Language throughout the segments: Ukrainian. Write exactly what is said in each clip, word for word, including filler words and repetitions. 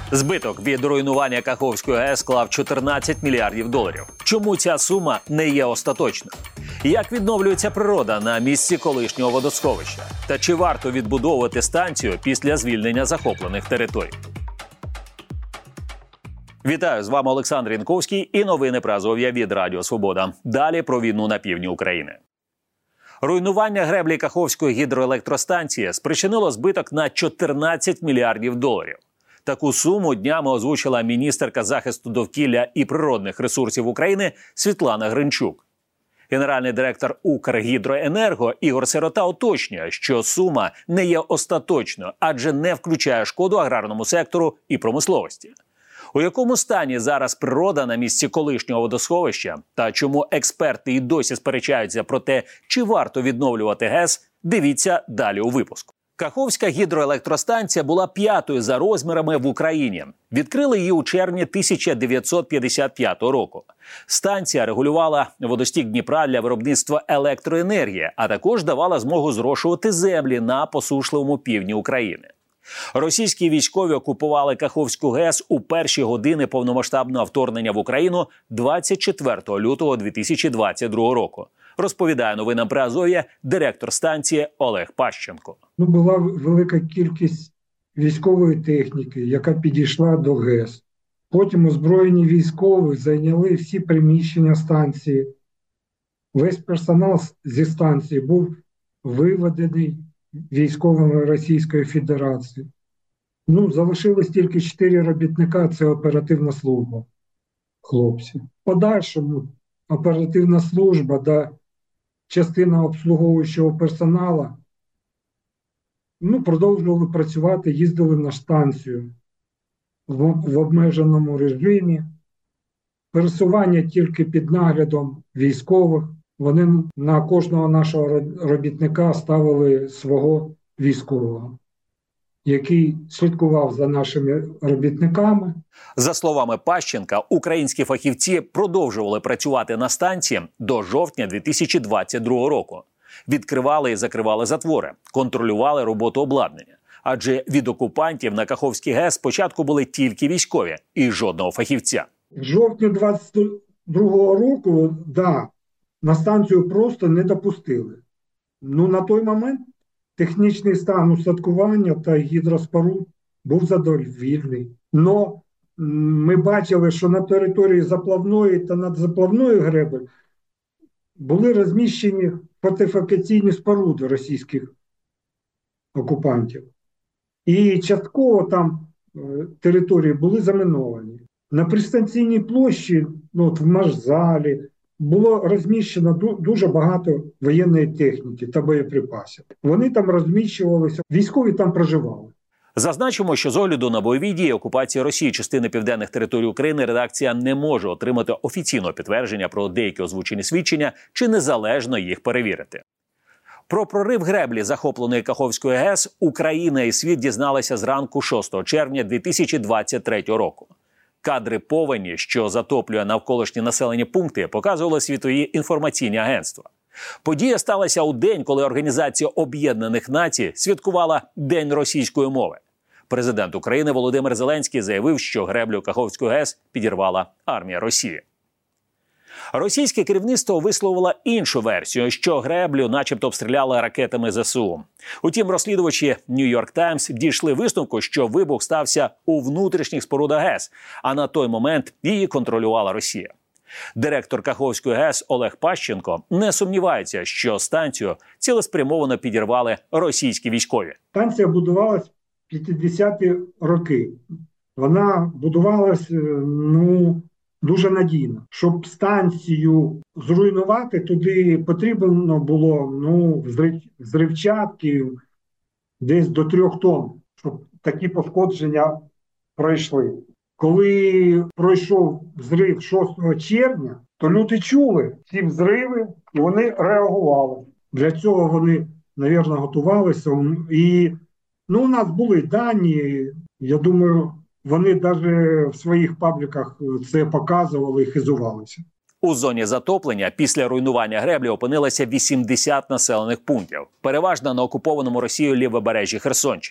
Збиток від руйнування Каховської ГЕС склав чотирнадцять мільярдів доларів. Чому ця сума не є остаточною? Як відновлюється природа на місці колишнього водосховища? Та чи варто відбудовувати станцію після звільнення захоплених територій? Вітаю, з вами Олександр Янковський і новини про Азов'я від Радіо Свобода. Далі про війну на півдні України. Руйнування греблі Каховської гідроелектростанції спричинило збиток на чотирнадцять мільярдів доларів. Таку суму днями озвучила міністерка захисту довкілля і природних ресурсів України Світлана Гринчук. Генеральний директор Укргідроенерго Ігор Сирота уточнює, що сума не є остаточною, адже не включає шкоду аграрному сектору і промисловості. У якому стані зараз природа на місці колишнього водосховища та чому експерти і досі сперечаються про те, чи варто відновлювати ГЕС, дивіться далі у випуску. Каховська гідроелектростанція була п'ятою за розмірами в Україні. Відкрили її у червні тисяча дев'ятсот п'ятдесят п'ятого року. Станція регулювала водостік Дніпра для виробництва електроенергії, а також давала змогу зрошувати землі на посушливому півдні України. Російські військові окупували Каховську ГЕС у перші години повномасштабного вторгнення в Україну двадцять четвертого лютого дві тисячі двадцять другого року. Розповідає новинам про Азов'я директор станції Олег Пащенко. Ну, була велика кількість військової техніки, яка підійшла до ГЕС. Потім озброєні військові зайняли всі приміщення станції. Весь персонал зі станції був виведений військовими Російської Федерації. Ну, залишилось тільки чотири робітника, це оперативна служба, хлопці. В подальшому оперативна служба та частина обслуговуючого персоналу ну, продовжували працювати, їздили на станцію в, в обмеженому режимі. Пересування тільки під наглядом військових. Вони на кожного нашого робітника ставили свого військового, який слідкував за нашими робітниками. За словами Пащенка, українські фахівці продовжували працювати на станції до жовтня дві тисячі двадцять другого року. Відкривали і закривали затвори, контролювали роботу обладнання. Адже від окупантів на Каховській ГЕС спочатку були тільки військові і жодного фахівця. В жовтні двадцять другого року, да, на станцію просто не допустили. Ну, на той момент технічний стан устаткування та гідроспоруд був задовільний. Но ми бачили, що на території заплавної та надзаплавної греби були розміщені фортифікаційні споруди російських окупантів. І частково там е, території були заміновані. На пристанційній площі, ну, от в Машзалі, було розміщено дуже багато воєнної техніки та боєприпасів. Вони там розміщувалися, військові там проживали. Зазначимо, що з огляду на бойові дії окупації Росії частини південних територій України редакція не може отримати офіційного підтвердження про деякі озвучені свідчення чи незалежно їх перевірити. Про прорив греблі захопленої Каховської ГЕС Україна і світ дізналися зранку шостого червня дві тисячі двадцять третього року. Кадри повені, що затоплює навколишні населені пункти, показували світові інформаційні агентства. Подія сталася у день, коли Організація Об'єднаних Націй святкувала День російської мови. Президент України Володимир Зеленський заявив, що греблю Каховської ГЕС підірвала армія Росії. Російське керівництво висловило іншу версію, що греблю начебто обстріляли ракетами ЗСУ. Утім, розслідувачі Нью-Йорк Таймс дійшли висновку, що вибух стався у внутрішніх спорудах ГЕС, а на той момент її контролювала Росія. Директор Каховської ГЕС Олег Пащенко не сумнівається, що станцію цілеспрямовано підірвали російські військові. Станція будувалась в п'ятдесяті роки. Вона будувалась, ну, дуже надійно. Щоб станцію зруйнувати, туди потрібно було ну, взривчатків десь до трьох тонн, щоб такі пошкодження пройшли. Коли пройшов взрив шостого червня, то люди чули ці взриви і вони реагували. Для цього вони, мабуть, готувалися. І ну, у нас були дані, я думаю, вони навіть в своїх пабліках це показували і хизувалися. У зоні затоплення після руйнування греблі опинилося вісімдесят населених пунктів, переважно на окупованому Росією лівобережжі Херсонщини.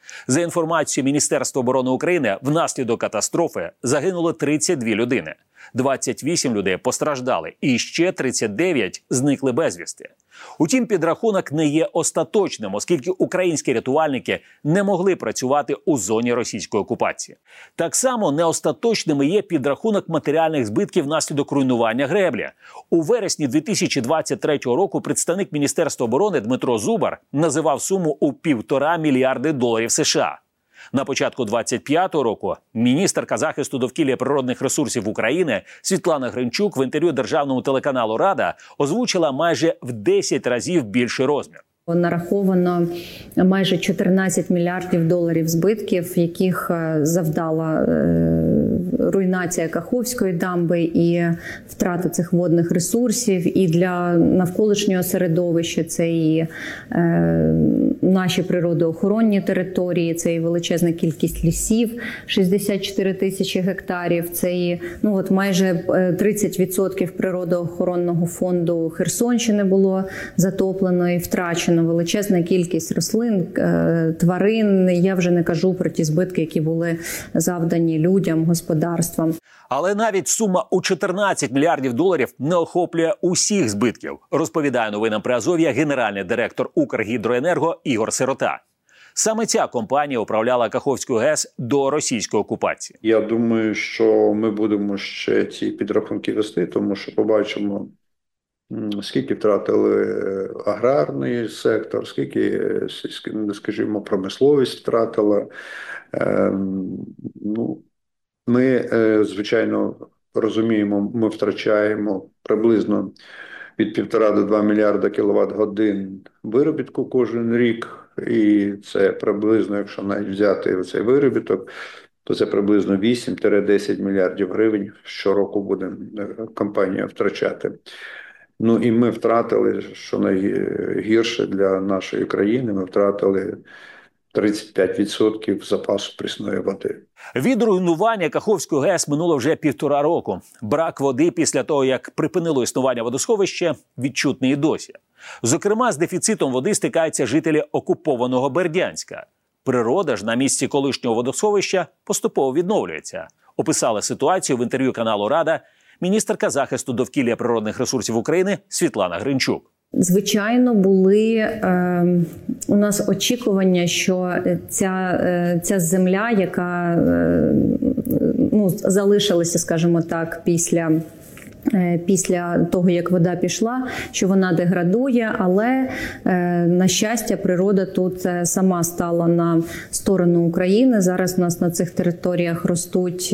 За інформацією Міністерства оборони України, внаслідок катастрофи загинуло тридцять дві людини. двадцять вісім людей постраждали і ще тридцять дев'ять зникли безвісти. Утім, підрахунок не є остаточним, оскільки українські рятувальники не могли працювати у зоні російської окупації. Так само не остаточним є підрахунок матеріальних збитків внаслідок руйнування греблі. У вересні дві тисячі двадцять третього року представник Міністерства оборони Дмитро Зубар називав суму у півтора мільярди доларів США. На початку двадцять п'ятого року міністерка захисту довкілля і природних ресурсів України Світлана Гринчук в інтерв'ю державному телеканалу «Рада» озвучила майже в десять разів більший розмір. Нараховано майже чотирнадцять мільярдів доларів збитків, яких завдала руйнація Каховської дамби і втрата цих водних ресурсів. І для навколишнього середовища це і наші природоохоронні території, це і величезна кількість лісів, шістдесят чотири тисячі гектарів, це і ну, от майже тридцять відсотків природоохоронного фонду Херсонщини було затоплено і втрачено. Величезна кількість рослин, тварин. Я вже не кажу про ті збитки, які були завдані людям, господарствам. Але навіть сума у чотирнадцять мільярдів доларів не охоплює усіх збитків, розповідає новинам Приазов'я генеральний директор Укргідроенерго Ігор Сирота. Саме ця компанія управляла Каховською ГЕС до російської окупації. Я думаю, що ми будемо ще ці підрахунки вести, тому що побачимо, скільки втратили аграрний сектор, скільки, скажімо, промисловість втратила. Ну, ми, звичайно, розуміємо, ми втрачаємо приблизно від півтора до двох мільярда кіловат-годин виробітку кожен рік. І це приблизно, якщо навіть взяти цей виробіток, то це приблизно вісім-десять мільярдів гривень щороку буде компанія втрачати. Ну і ми втратили, що найгірше для нашої країни, ми втратили тридцять п'ять відсотків запасу прісної води. Від руйнування Каховської ГЕС минуло вже півтора року. Брак води після того, як припинило існування водосховища, відчутний і досі. Зокрема, з дефіцитом води стикаються жителі окупованого Бердянська. Природа ж на місці колишнього водосховища поступово відновлюється. Описала ситуацію в інтерв'ю каналу «Рада» міністерка захисту довкілля і природних ресурсів України Світлана Гринчук. Звичайно, були е, у нас очікування, що ця, е, ця земля, яка е, ну, залишилася, скажімо так, після після того, як вода пішла, що вона деградує, але, на щастя, природа тут сама стала на сторону України. Зараз у нас на цих територіях ростуть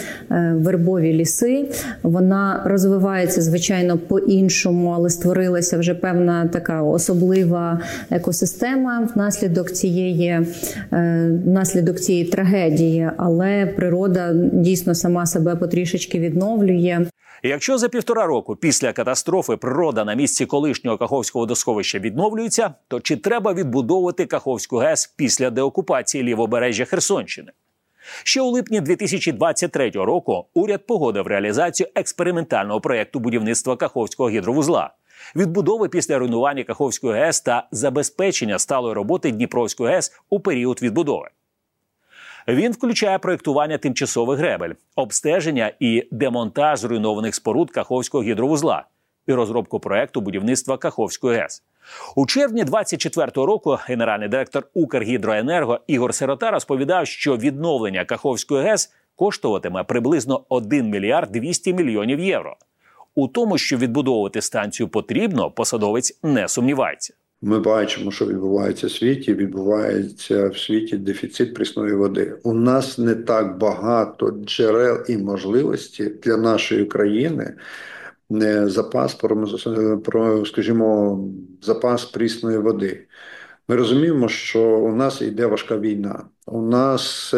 вербові ліси. Вона розвивається, звичайно, по-іншому, але створилася вже певна така особлива екосистема внаслідок цієї, внаслідок цієї трагедії, але природа дійсно сама себе потрішечки відновлює. Якщо за півтора року після катастрофи природа на місці колишнього Каховського водосховища відновлюється, то чи треба відбудовувати Каховську ГЕС після деокупації лівобережжя Херсонщини? Ще у липні дві тисячі двадцять третього року уряд погодив реалізацію експериментального проєкту будівництва Каховського гідровузла, відбудови після руйнування Каховської ГЕС та забезпечення сталої роботи Дніпровської ГЕС у період відбудови. Він включає проєктування тимчасових гребель, обстеження і демонтаж зруйнованих споруд Каховського гідровузла і розробку проєкту будівництва Каховської ГЕС. У червні двадцять четвертого року генеральний директор Укргідроенерго Ігор Сирота розповідав, що відновлення Каховської ГЕС коштуватиме приблизно один мільярд двісті мільйонів євро. У тому, що відбудовувати станцію потрібно, посадовець не сумнівається. Ми бачимо, що відбувається в світі. Відбувається в світі дефіцит прісної води. У нас не так багато джерел і можливостей для нашої країни запас, про, скажімо, запас прісної води. Ми розуміємо, що у нас йде важка війна. У нас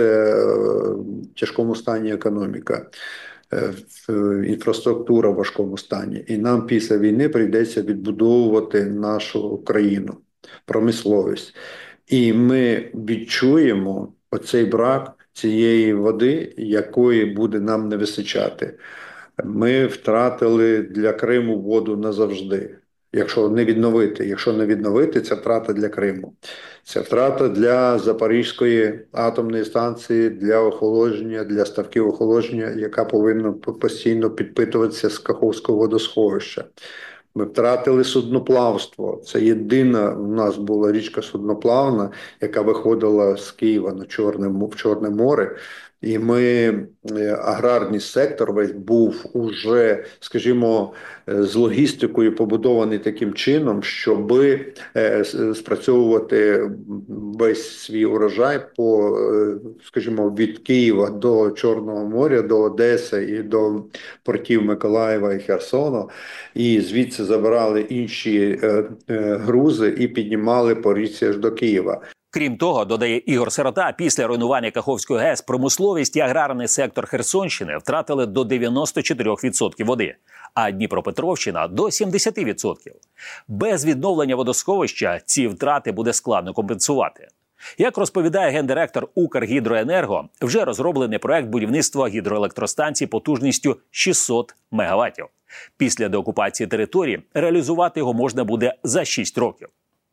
в тяжкому стані економіка. Інфраструктура в важкому стані. І нам після війни прийдеться відбудовувати нашу країну, промисловість. І ми відчуємо оцей брак цієї води, якої буде нам не вистачати. Ми втратили для Криму воду назавжди. Якщо не відновити, якщо не відновити, це втрата для Криму. Це втрата для Запорізької атомної станції, для охолодження, для ставків охолодження, яка повинна постійно підпитуватися з Каховського водосховища. Ми втратили судноплавство. Це єдина в нас була річка судноплавна, яка виходила з Києва на Чорне, в Чорне море. І ми, аграрний сектор весь був уже, скажімо, з логістикою побудований таким чином, щоб спрацьовувати весь свій урожай по, скажімо, від Києва до Чорного моря, до Одеси і до портів Миколаєва і Херсона. І звідси забирали інші грузи і піднімали по річці аж до Києва. Крім того, додає Ігор Сирота, після руйнування Каховської ГЕС промисловість і аграрний сектор Херсонщини втратили до дев'яносто чотири відсотки води, а Дніпропетровщина – до сімдесят відсотків. Без відновлення водосховища ці втрати буде складно компенсувати. Як розповідає гендиректор Укргідроенерго, вже розроблений проект будівництва гідроелектростанцій потужністю шістсот мегаваттів. Після деокупації території реалізувати його можна буде за шість років.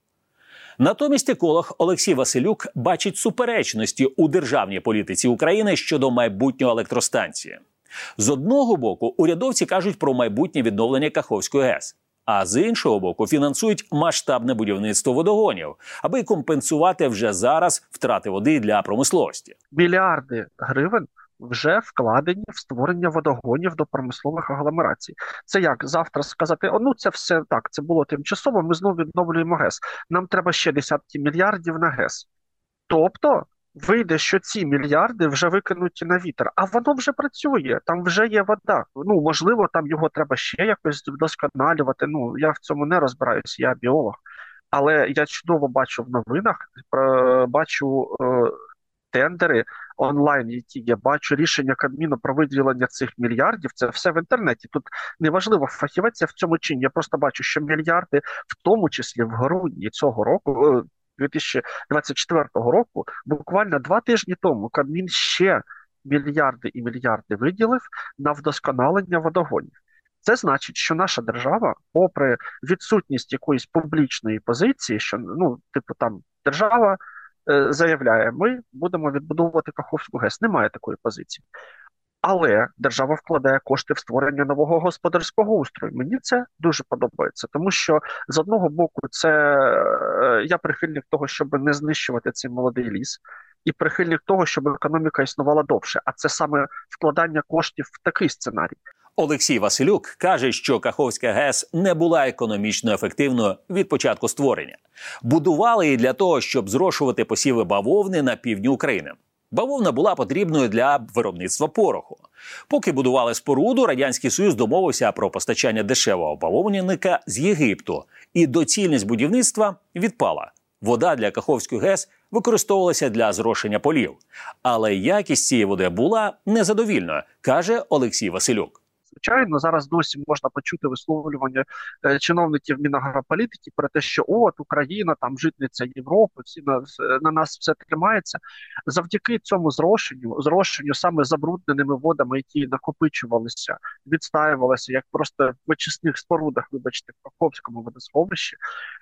Натомість еколог Олексій Василюк бачить суперечності у державній політиці України щодо майбутнього електростанції. З одного боку, урядовці кажуть про майбутнє відновлення Каховської ГЕС, а з іншого боку, фінансують масштабне будівництво водогонів, аби компенсувати вже зараз втрати води для промисловості. Мільярди гривень вже вкладені в створення водогонів до промислових агломерацій. Це як завтра сказати, о, ну це все так, це було тимчасово, ми знову відновлюємо ГЕС. Нам треба ще десятки мільярдів на ГЕС. Тобто вийде, що ці мільярди вже викинуті на вітер. А воно вже працює, там вже є вода. Ну, можливо, там його треба ще якось вдосконалювати. Ну, я в цьому не розбираюся, я біолог. Але я чудово бачу в новинах, бачу е, тендери онлайн, які я бачу, рішення Кабміну про виділення цих мільярдів, це все в інтернеті. Тут неважливо, фахівець в цьому чи ні. Я просто бачу, що мільярди, в тому числі в грудні цього року, дві тисячі двадцять четвертого року, буквально два тижні тому Кабмін ще мільярди і мільярди виділив на вдосконалення водогонів. Це значить, що наша держава, попри відсутність якоїсь публічної позиції, що, ну, типу, там, держава е, заявляє, ми будемо відбудовувати Каховську ГЕС. Немає такої позиції. Але держава вкладає кошти в створення нового господарського устрою. Мені це дуже подобається, тому що з одного боку це е, я прихильник того, щоб не знищувати цей молодий ліс, і прихильник того, щоб економіка існувала довше. А це саме вкладання коштів в такий сценарій. Олексій Василюк каже, що Каховська ГЕС не була економічно ефективною від початку створення. Будували її для того, щоб зрошувати посіви бавовни на півдні України. Бавовна була потрібною для виробництва пороху. Поки будували споруду, Радянський Союз домовився про постачання дешевого бавовняника з Єгипту, і доцільність будівництва відпала. Вода для Каховської ГЕС використовувалася для зрошення полів. Але якість цієї води була незадовільною, каже Олексій Василюк. Звичайно, зараз досі можна почути висловлювання е, чиновників Мінагрополітики про те, що от Україна, там житниця Європи, всі на, на нас все тримається. Завдяки цьому зрошенню, зрошенню саме забрудненими водами, які накопичувалися, відстаювалися, як просто в очисних спорудах, вибачте, в Каховському водосховищі,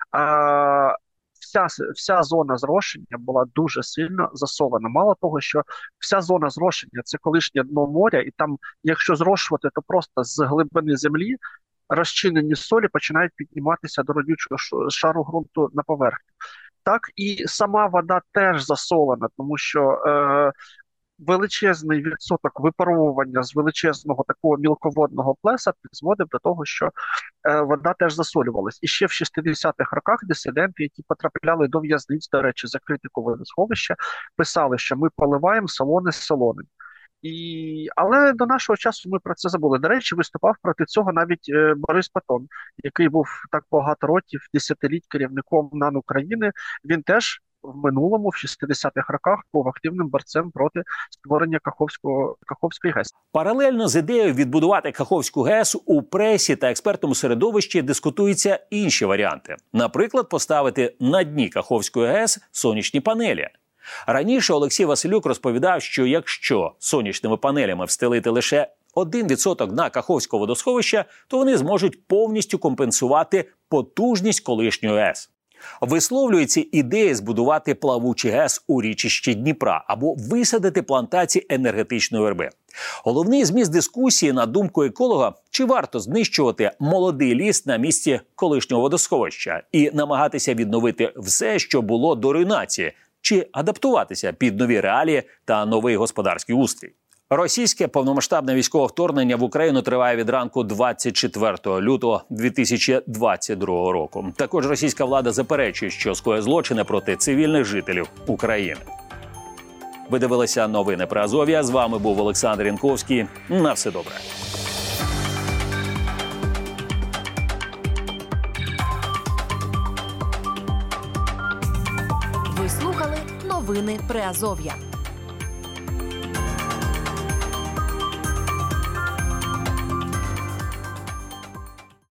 а, Вся, вся зона зрошення була дуже сильно засолена. Мало того, що вся зона зрошення – це колишнє дно моря, і там, якщо зрошувати, то просто з глибини землі розчинені солі починають підніматися до родючого шару ґрунту на поверхню. Так і сама вода теж засолена, тому що е, величезний відсоток випаровування з величезного такого мілководного плеса призводив до того, що е, вода теж засолювалась. І ще в шістдесятих роках дисиденти, які потрапляли до в'язниць, до речі, за критику водосховища, писали, що ми поливаємо солоне з солоним. І... Але до нашого часу ми про це забули. До речі, виступав проти цього навіть е, Борис Патон, який був так багато років, десятиліть керівником НАН України. Він теж в минулому, в шістдесятих роках, був активним борцем проти створення Каховського, Каховської ГЕС. Паралельно з ідеєю відбудувати Каховську ГЕС у пресі та експертному середовищі дискутуються інші варіанти. Наприклад, поставити на дні Каховської ГЕС сонячні панелі. Раніше Олексій Василюк розповідав, що якщо сонячними панелями встелити лише один відсоток на Каховське водосховище, то вони зможуть повністю компенсувати потужність колишньої АЕС. Висловлюється ідея збудувати плавучий ГЕС у річищі Дніпра або висадити плантації енергетичної верби. Головний зміст дискусії, на думку еколога, чи варто знищувати молодий ліс на місці колишнього водосховища і намагатися відновити все, що було до руйнації, чи адаптуватися під нові реалії та новий господарський устрій. Російське повномасштабне військове вторгнення в Україну триває від ранку двадцять четвертого лютого дві тисячі двадцять другого року. Також російська влада заперечує, що скоює злочини проти цивільних жителів України. Ви дивилися новини про Азов'я. З вами був Олександр Янковський. На все добре. Ви слухали новини Приазов'я.